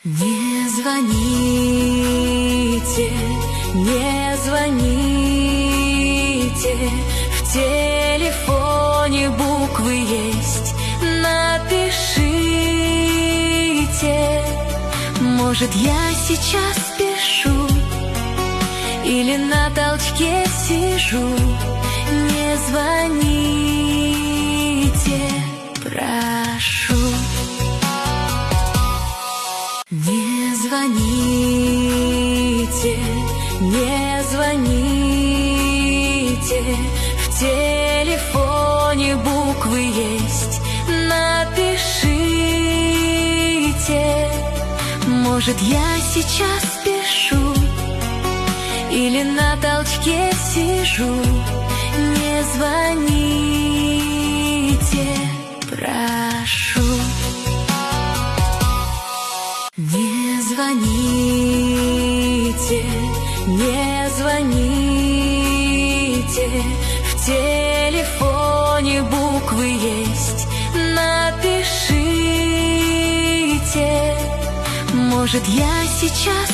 Не звоните, не звоните, в телефоне буквы есть, напишите. Может, я сейчас пишу или на толчке сижу. Не звоните, прошу. Не звоните, не звоните, в телефоне буквы есть, напишите. Может, я сейчас пишу или на толчке сижу. Не звоните, прошу. Не звоните, не звоните, в телефоне буквы есть, напишите. Может, я сейчас